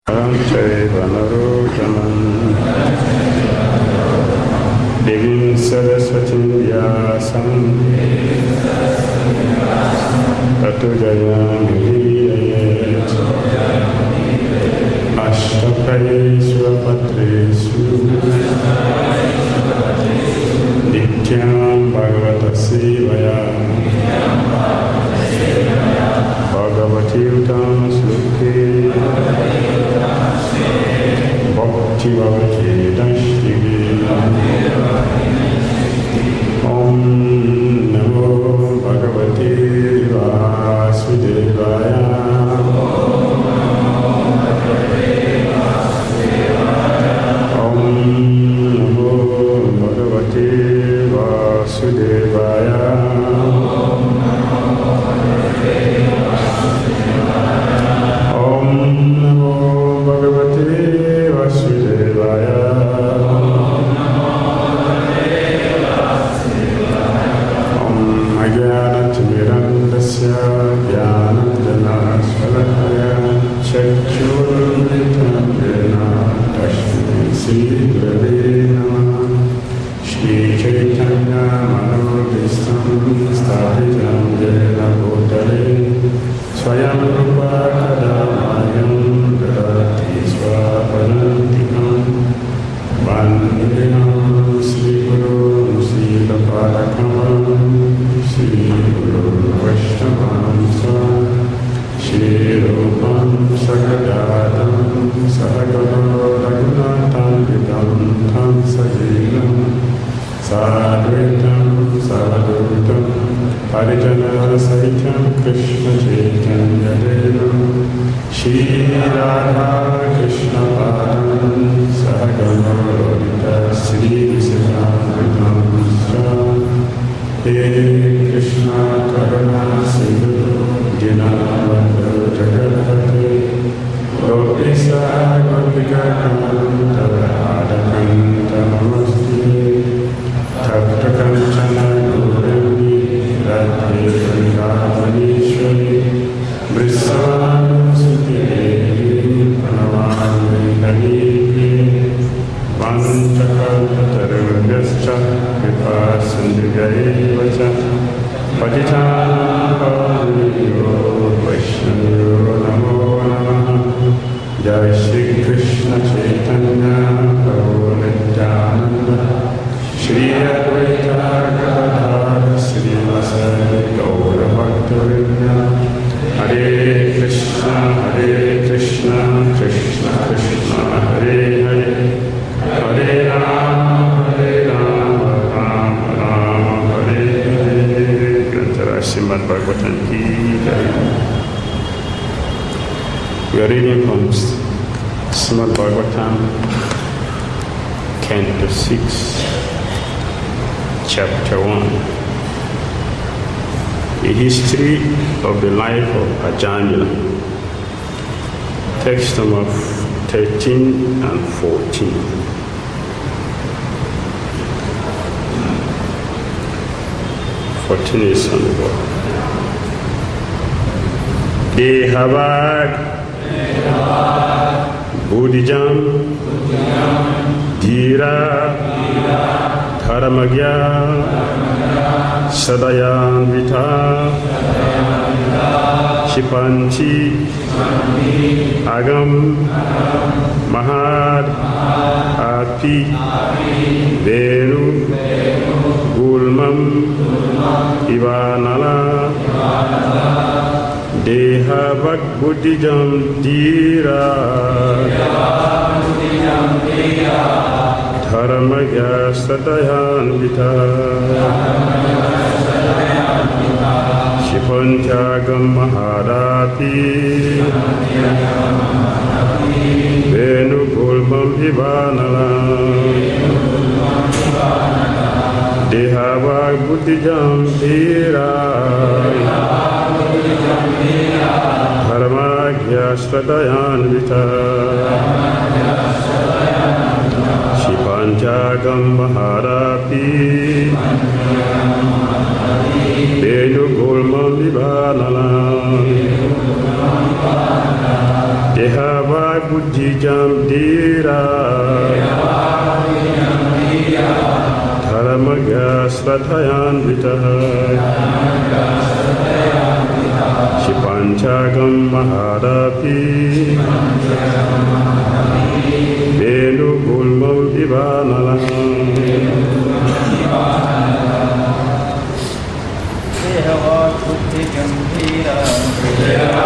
Devim Saraswatim Vyasam Tato Jayam Ashtapayesu Patresu Nityam Bhagavata Sevaya Bhagavati Uttama Sloke Bhakti Bhavati Dashtige Om Namo Bhagavate Vasudevaya Om Namo Bhagavate Vasudevaya Om Namo Bhagavate Vasudevaya Ajnanatirandasya Jnananjanasvalakaya Chakshurumritam Jena Tashmi Sri Namah Shri Chaitanya Manobhistam Sthapitam Jena Bhutale Swayam Rupa Kadamayam Dadati Swapadantikam Vandeham Sri Guru Sila Padakam Shri Guru Vaishnavam Shri Rupam Sagadadam Sahagana Raghunatham Vidam Tham Sajivam Sadhutam Sadhutam Parijana Sahitam Krishna Chaitanya Devam Shri Radha Krishna Padam Sahagana Rodita Sri Siddham He Krishna Karuna Sindhu Dinavandhu Jagadpate Gopisa Gopika Kanta Radhakanta Namaste Tapta Kanchana Gaurani Radhe Vrindavaneshwari Vrissavan Sutidevi Pranamami Navini Vanchakalpatarubhyascha Kripa Sindhugaivacha Patitanam Pavanebhyo Vaishnavyo Namo Namaha Jai Shri Krishna Chaitanya Prabhu Nityananda Shri Advaita Gadadhara Sri Vasari Gaura Bhaktivinoda Hare Krishna Krishna Krishna Hare Hare Hare Rama Rama Rama Hare Hare. Grantara Srimad Bhagavatam ki jai. We are reading from Srimad Bhagavatam, Canto 6, Chapter 1. The history of the life of Ajamila. Text number 13 and 14. Is on the board. Dehabad Buddhijam Dhira Dharamagya Sadayanvita Shipanchi Agam Mahad Api Venu Gulmam Ivanala Deha Bhak Buddhijam Dhira Dharamagya Sadayanvita Shipanchagam Mahadapi Venu Gulmam Ivanala Deha Bhak Buddhijam Dhira Dharamagya Sadayanvita Shipanchagam Mahadapi Venu Gulmam Ivanala Deha Bhak Jijam Dira Dharmaga Srathayan Vitaha Shipanchagam Mahadapi Venu Gulmam Vivanalam Dehavat Buddhi Gambhira